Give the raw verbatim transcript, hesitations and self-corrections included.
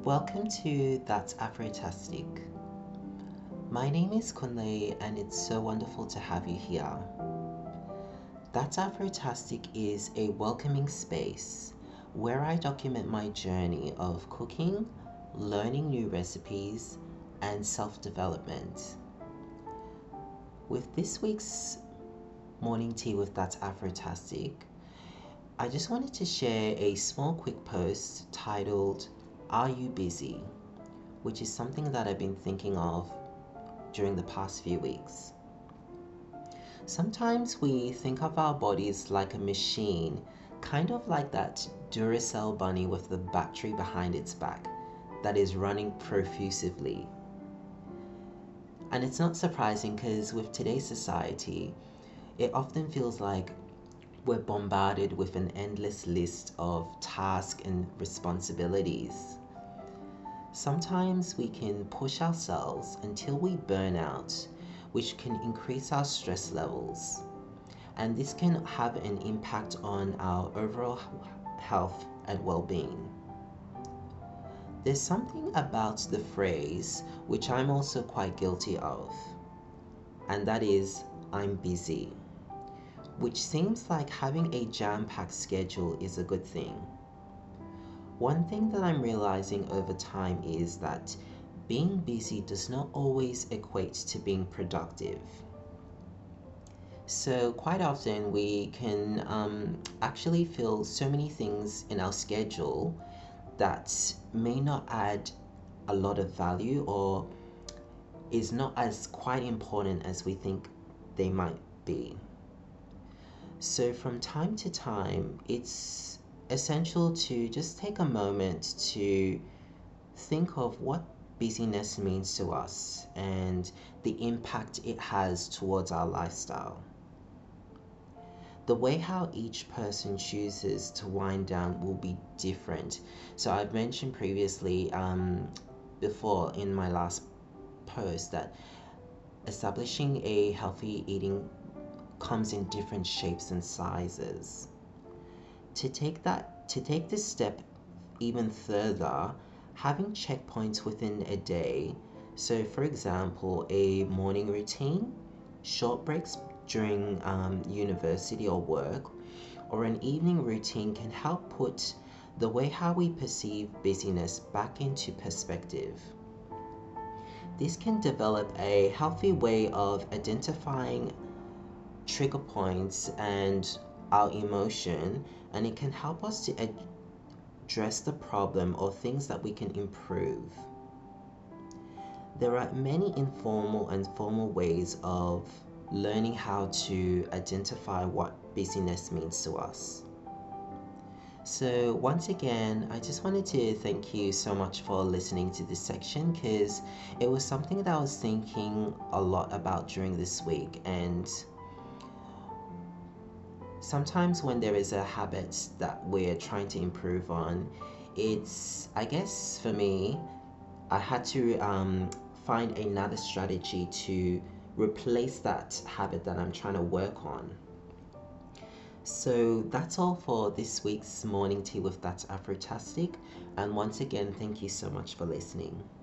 Welcome to That's Afrotastic. My name is Kunle and it's so wonderful to have you here. That's Afrotastic is a welcoming space where I document my journey of cooking, learning new recipes, and self-development. With this week's morning tea with That's Afrotastic, I just wanted to share a small quick post titled, "Are You Busy?" which is something that I've been thinking of during the past few weeks. Sometimes we think of our bodies like a machine, kind of like that Duracell bunny with the battery behind its back that is running profusively. And it's not surprising because with today's society, it often feels like we're bombarded with an endless list of tasks and responsibilities. Sometimes we can push ourselves until we burn out, which can increase our stress levels. And this can have an impact on our overall health and well-being. There's something about the phrase which I'm also quite guilty of, and that is, "I'm busy," which seems like having a jam-packed schedule is a good thing. One thing that I'm realizing over time is that being busy does not always equate to being productive. So quite often we can um, actually fill so many things in our schedule that may not add a lot of value or is not as quite important as we think they might be. So from time to time, it's essential to just take a moment to think of what busyness means to us and the impact it has towards our lifestyle. The way how each person chooses to wind down will be different. So I've mentioned previously, um, before in my last post, that establishing a healthy eating comes in different shapes and sizes. To take that, to take this step even further, having checkpoints within a day, so for example, a morning routine, short breaks during um, university or work, or an evening routine can help put the way how we perceive busyness back into perspective. This can develop a healthy way of identifying trigger points and our emotion, and it can help us to address the problem or things that we can improve. There are many informal and formal ways of learning how to identify what busyness means to us. So once again, I just wanted to thank you so much for listening to this section, because it was something that I was thinking a lot about during this week. And sometimes when there is a habit that we're trying to improve on, it's, I guess for me, I had to um, find another strategy to replace that habit that I'm trying to work on. So that's all for this week's morning tea with That's Afrotastic. And once again, thank you so much for listening.